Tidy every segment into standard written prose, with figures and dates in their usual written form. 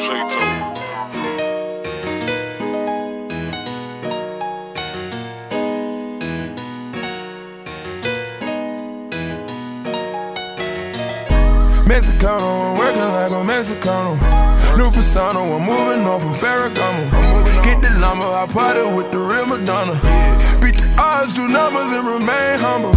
Mexicano, I'm working like a Mexicano. New persona, I'm moving on from Ferragamo. Get the llama, I party with the real Madonna. Beat the odds, do numbers, and remain humble.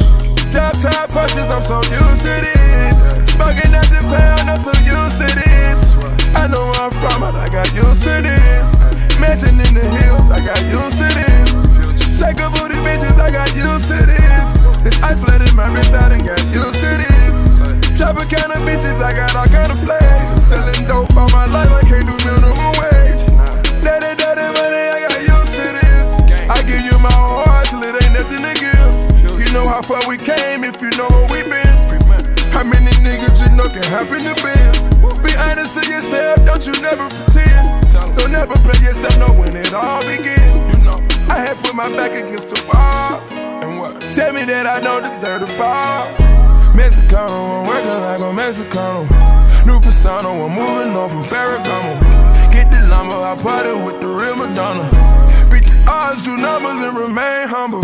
Top top punches, I'm so used to this. Smoking at the pound, I'm so used to this. I know where I'm from, but I got used to this. Mansion in the hills, I got used to this. Take a booty bitches, I got used to this. This ice flooded my wrist, I done got used to this. Chopper kind of bitches, I got all kind of flags. Selling dope all my life, I can't do minimum wage. Daddy money, I got used to this. I give you my heart till it ain't nothing to give. You know how far we came if you know where we been. How many niggas you know can happen to biz? Be honest to yourself, don't you never pretend. Don't never play yourself, know when it all begins. I had put my back against the wall. And what? Tell me that I don't deserve the ball. Mexicano, I'm working like a Mexicano. New persona, I'm moving on from Ferragamo. Get the llama, I party with the real Madonna. Beat the odds, do numbers, and remain humble.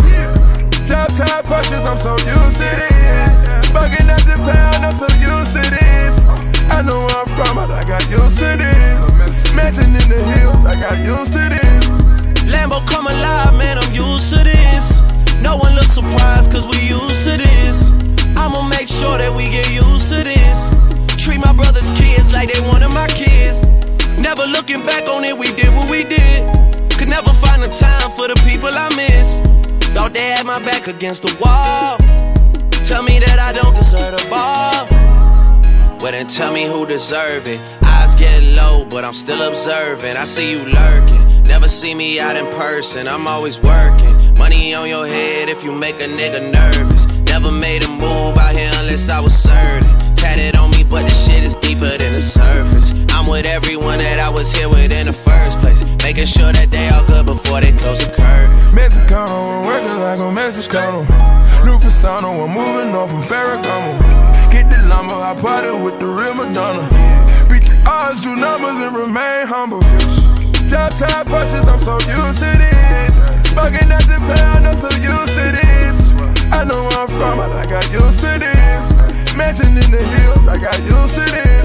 Top top punches, I'm so used to this. Smoking at the pound, I'm so used to this. I know where I'm from, but I got used to this. Mansion in the hills, I got used to this. Lambo come alive, man, I'm used to this. No one looks surprised, cause we used to this. I'ma make sure that we get used to this. Treat my brother's kids like they one of my kids. Never looking back on it, we did what we did. Could never find the time for the people I miss. Thought they had my back against the wall. Tell me that I don't deserve the ball. Well then tell me who deserve it. Eyes get low, but I'm still observing. I see you lurking. Never see me out in person, I'm always working. Money on your head if you make a nigga nervous. Never made a move out here unless I was certain. Tatted on me, but the shit is deeper than the surface. I'm with everyone that I was here with in the first place. Making sure that they all good before they close the curtain. Mexicano, I'm working like a Mexicano. New persona, I'm moving on from Ferragamo. Get the llama, I party with the real Madonna. Beat the odds, do numbers, and remain humble. Top top punches, I'm so used to this. Smoking at the pound, I'm so used to this. I know where I'm from, but I got used to this. Mansion in the hills, I got used to this.